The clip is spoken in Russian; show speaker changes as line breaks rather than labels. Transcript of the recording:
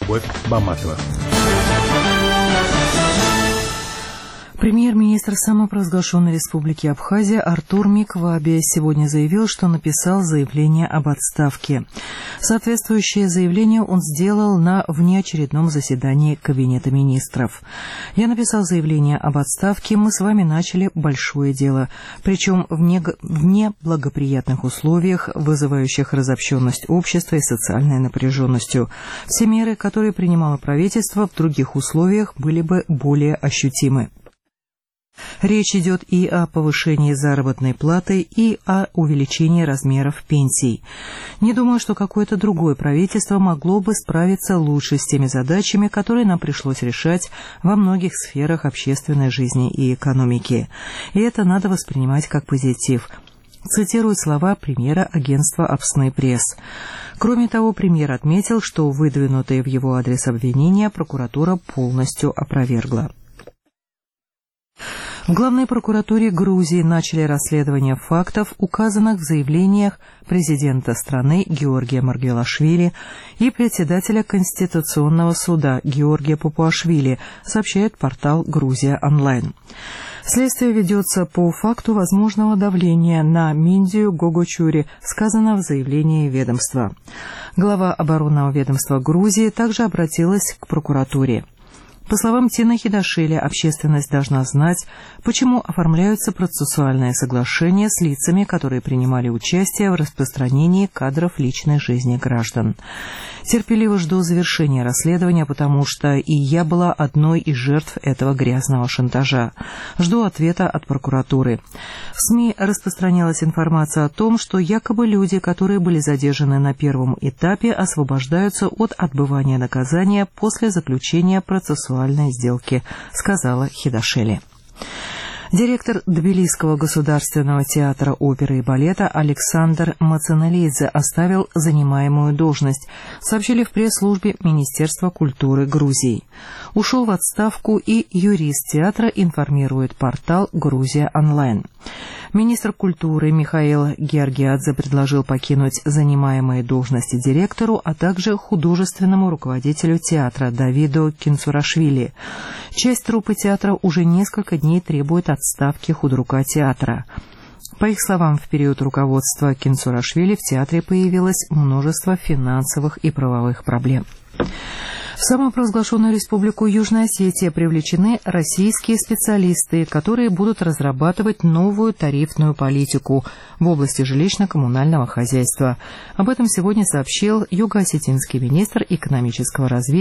Любовь Баматова.
Премьер-министр самопровозглашенной республики Абхазия Артур Микваби сегодня заявил, что написал заявление об отставке. Соответствующее заявление он сделал на внеочередном заседании Кабинета министров. «Я написал заявление об отставке, мы с вами начали большое дело, причем в неблагоприятных условиях, вызывающих разобщенность общества и социальной напряженностью. Все меры, которые принимало правительство, в других условиях были бы более ощутимы. Речь идет и о повышении заработной платы, и о увеличении размеров пенсий. Не думаю, что какое-то другое правительство могло бы справиться лучше с теми задачами, которые нам пришлось решать во многих сферах общественной жизни и экономики. И это надо воспринимать как позитив». Цитирую слова премьера агентства «Апсны Пресс». Кроме того, премьер отметил, что выдвинутые в его адрес обвинения прокуратура полностью опровергла. В Главной прокуратуре Грузии начали расследование фактов, указанных в заявлениях президента страны Георгия Маргвелашвили и председателя Конституционного суда Георгия Папуашвили, сообщает портал «Грузия онлайн». Следствие ведется по факту возможного давления на Миндию Гогочури, сказано в заявлении ведомства. Глава оборонного ведомства Грузии также обратилась к прокуратуре. По словам Тины Хидашвили, общественность должна знать, почему оформляются процессуальные соглашения с лицами, которые принимали участие в распространении кадров личной жизни граждан. Терпеливо жду завершения расследования, потому что и я была одной из жертв этого грязного шантажа. Жду ответа от прокуратуры. В СМИ распространялась информация о том, что якобы люди, которые были задержаны на первом этапе, освобождаются от отбывания наказания после заключения процессуальной сделки, сказала Хидашвили. Директор Тбилисского государственного театра оперы и балета Александр Мацаналидзе оставил занимаемую должность, сообщили в пресс-службе Министерства культуры Грузии. Ушел в отставку и юрист театра, информирует портал «Грузия онлайн». Министр культуры Михаил Георгиадзе предложил покинуть занимаемые должности директору, а также художественному руководителю театра Давиду Кинцурашвили. Часть труппы театра уже несколько дней требует отставки худрука театра. По их словам, в период руководства Кинцурашвили в театре появилось множество финансовых и правовых проблем. В самопровозглашенную республику Южная Осетия привлечены российские специалисты, которые будут разрабатывать новую тарифную политику в области жилищно-коммунального хозяйства. Об этом сегодня сообщил юго-осетинский министр экономического развития